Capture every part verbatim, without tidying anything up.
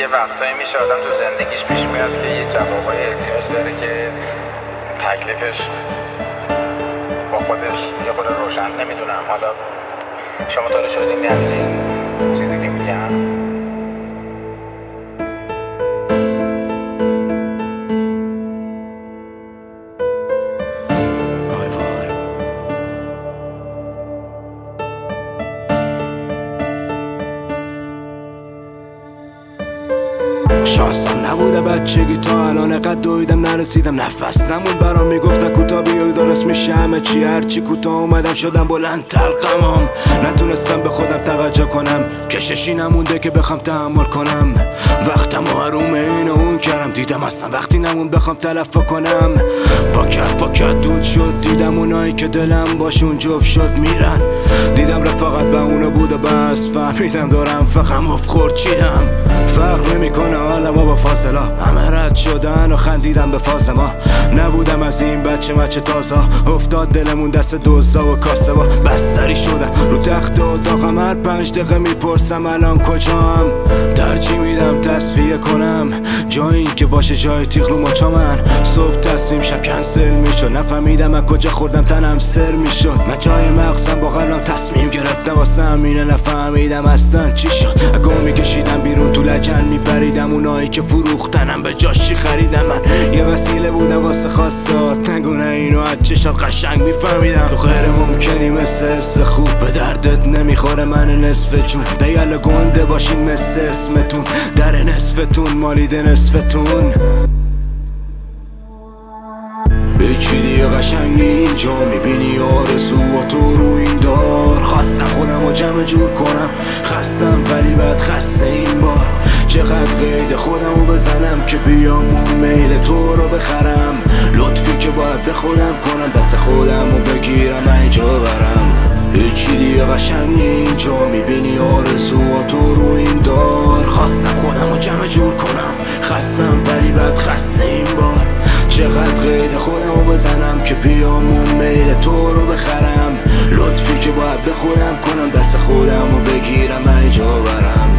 یه وقتایی میشه آدم تو زندگیش پیش میاد که یه جوابای احتیاج داره که تکلیفش با خودش یه خود روشن نمیدونم. حالا شما تا شدین ندارین چیزی که میگم؟ شانسم نبوده بچگی تا الان قد دویدم نرسیدم نفس نمون برام میگفتن کوتا بیای درست میشه همه چی هرچی کوتا اومدم شدم بلند تلقمم نتونستم به خودم توجه کنم کششی نمونده که بخوام تحمل کنم وقتم و حروم این و اون کردم دیدم اصلا وقتی نمون بخوام تلفا کنم پاکت پاکت دود شد دیدم اونایی که دلم باشون جفت شد میرن دیدم رفاقت به اونو بود و بس فهمیدم دارم فقم اف خورد چیدم فرق نمیکنه حالا ما با فاصله همه رد شدن و خندیدم به فاز ما نبودم از این بچه مچه تازه افتاد دلمون دست دوزا و کاسه و بستری شدم رو تخت اتاقم هر پنج دقیقه میپرسم الان کجام ترجیح میدم تصفیه کنم جایی که باشه جای تیغ رو مچا من صبح تصمیم شب کنسل میشد نفهمیدم از کجا خوردم تنم سر میشد من جای مغزم با قلبم تصمیم گرفتم واسه همینه نفهمیدم اصلا چی شد اگه میکشیدم بیرون تو لجن میپریدم اونایی که فروختنم به جاش چی خریدم من یه وسیله بودم واسه خواستات نگونه اینو از چشات قشنگ میفهمیدم تو غیر ممکنی مثل حس خوب به دردت نمیخوره من نصف جون دیال گنده باشین مثل اسمتون در نصفتون مالیده نصفتون یکی دیگه قشنگ اینجا میبینی آرزو و تو رو این دار خواستم خودم رو جمع جور کنم خستم ولی بعد خسته این بار چقدر قید خودم رو بزنم که بیام اون میل تو رو بخرم لطفی که باید به خودم کنم دست خودم رو بگیرم اینجا برم یکی دیگه قشنگ اینجا میبینی آرزو و تو رو این دار خواستم خودم رو جمع جور کنم خستم ولی بعد خسته این بار چقدر قید خودم رو بزنم که بیام اون میل تو رو بخرم لطفی که باید به خودم کنم دست خودم رو بگیرم اینجا برم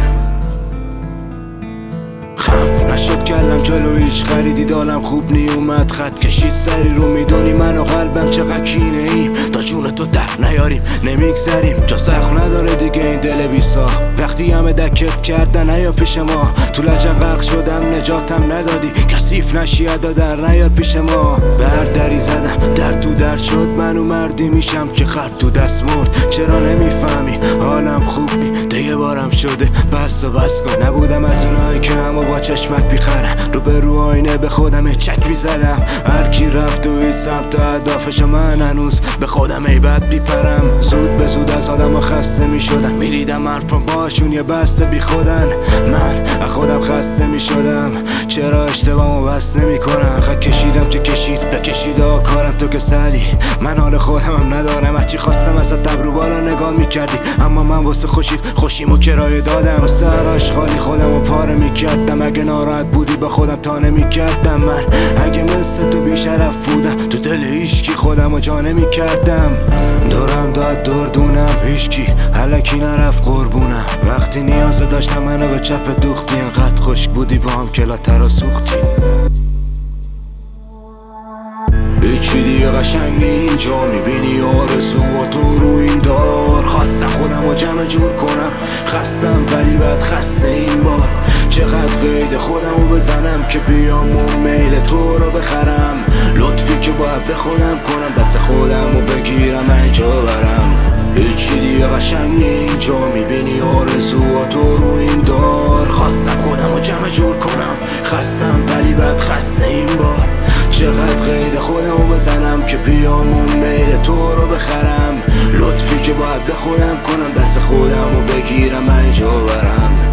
خم نشد کلم جلو هیچ خریدی دالم خوب نیومد خط کشید سری رو میدونی من و قلبم چقدر کینه ایم تا جون تو در نیاریم نمیگذریم جا سخت نداره دیگه این دل بیسا وقتی همه دکت کردن نیا پیش ما تو لجن غرق شدم نجاتم ندادی کثیف نشی ادا در نیار پیش ما بر دری زدم در تو در شد منو مردی میشم که خرد تو دست مرد چرا نمیفهمی حالم خوب نی دیگه بارم شده بس و بس کن نبودم از اونایی که همو با چشمک بیخرم رو به رو آینه به خودم چک میزدم هرکی رفت و هیچ سمت اهدافش من هنوز به خودم ایبت بیپرم زود به زود از آدم خسته میشدم میدیدم حرفم باشون یه بسته بی خودن من از خودم خسته میشدم چرا اشتباهمو بس نمیکنم خط کشیدم تو کشید بکشید کارم تو که سلی من حال خودم هم ندارم هرچی خواستم ازت تبرو بالا نگاه میکردی اما من واسه خوشید خوشیمو کرایه دادم واسه هراش خالی خودمو پاره میکردم اگه ناراحت بودی با خودم تا نمیکردم من اگه مثل تو بیشرف بودم تو دل هیچکی خودمو جا نمیکردم دورم داد دردونم هیچکی الکی نرفت قربونم وقتی نیاز داشتم منو به چپ دوختی انقدر خشک بودی با هم کلا ترا سوختی یکی دیگه قشنگ اینجا میبینی آرزو و تو رو این دار خواستم خودم رو جمع جور کنم خستم ولی بعد خسته این بار چقدر قید خودم رو بزنم که بیام اون میل تو رو بخرم لطفی که باید به خودم کنم دست خودم رو بگیرم اینجا برم یکی دیگه قشنگ اینجا میبینی آرزو و تو رو این دار خواستم خودم رو جمع جور کنم خستم ولی بعد خسته این بار چقدر قید خودم رو بزنم که بیام اون میل تو رو بخرم لطفی که باید به خودم کنم دست خودم رو بگیرم اینجا برم